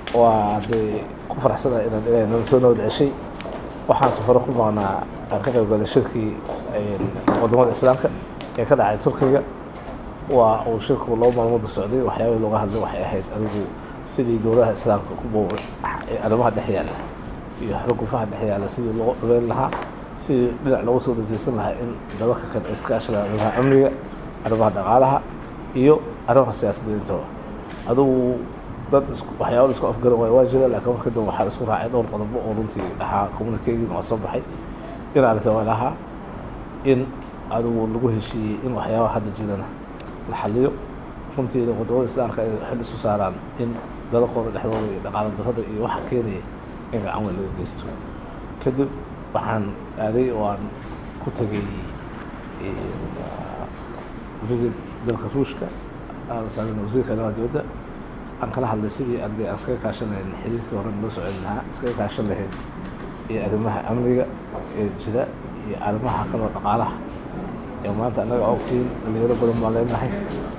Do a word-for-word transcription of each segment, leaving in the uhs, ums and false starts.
وهذه كفر حسنا إلى إلى نسونا والعشي وحاسب فرق معنا كذا قال الشركة قدمات الإسلام كذا على تركيا وشركة والله ما الموضوع السعودي وحياة اللغة هذه وحياة أرجو سيدي دولها الإسلام كبو أنا ما حد حياله يحرقوا فهد حياله سيدي اللغة بين لها سيدي بناء لو وصل الجنس لها إن ذلك كان إسكاش لها أمريكا أنا ما دعالها iyo arrimaha siyaasadeed inta adu dad isku waxyaabo isku afgaran way waajila laakiin marka dad waxa isku raacay dhowr qodob oo runtii ahaa communication oo soo baxay in aan tawaalaha in adu lagu heshiiyay in waxyaabo hadda jirana la xaliyo runtii wadada islaamka ay xil isu saaraan in dalkooda dhexdooda iyo dhaqaale darrada iyo waxa keenay in aan wada geysto kadib waxaan aaday oo aan ku tagay visit dalka Ruushka aan saameeyay wasiirka arrimaha dibadda aan kala hadlay sidii arday askar kaashaneen xiriirka hore loo soconaha askar kaashan lahayd iyo arrimaha amniga ee jira iyo arrimaha kala dhaqaalaha ee maanta anaga ogtiin dhalinyaro badan ma leenahay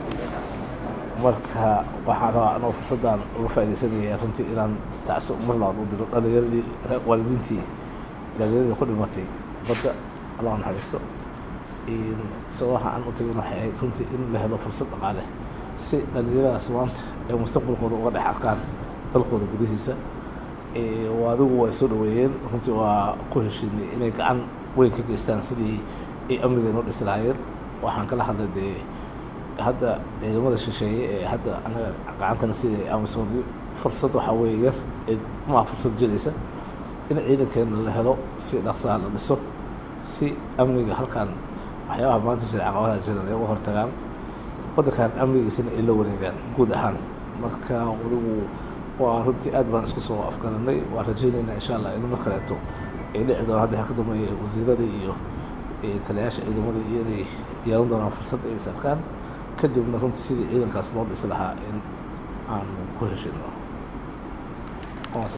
marka waxaan rabaa inuu fursadan uga faa'iideysanayo runtii inaan tacso mar labaad u diro dhalinyaradii waalidiintii dhalinyarada ku dhimatay badda Allah ha naxariisto in sawaha aan u tagay waxay runtii in la helo fursad dhaqaale si dhalinyarada Soomaaliyeed ee mustaqbalkooda uga dhex arkaan dalkooda gudihiisa ee waadigu way soo dhaweeyeen runtii waa ku heshiinay inay gacan weyn ka geystaan sidii ay amniga noo dhisi lahaayeen waxaan kala hadlay hadda ciidamada shisheeye ee hadda anaga gacantana sidii Amazon fursad waxa weeye ma fursad jidaysa in ciidankeena la helo si dhaqso ah la dhiso si amniga halkan waxyaabaha maanta jira caqabadaha jira ay uga hortagaan waddankan amnigiisana ay la wareegaan guud ahaan marka wadigu waa runtii aad baan isku soo afgaranay waa rajaynaynaa insha Allah in mar kaleeto ay dhici doonaan hadda ka dambeeyay wasiirada iyo taliyaasha ciidamada iyadii yeelan doonaan fursad ay isarkaan kadibna runtii sidii ciidankaas loo dhisi lahaa in aan ku heshino